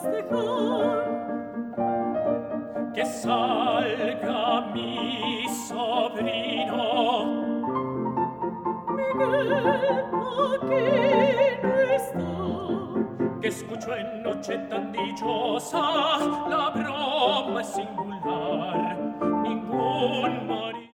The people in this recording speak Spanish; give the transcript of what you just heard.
festejar. Que salga mi sobrino Miguel aquí no está. que escucho en noche tan dichosa la broma es singular. Ningún marido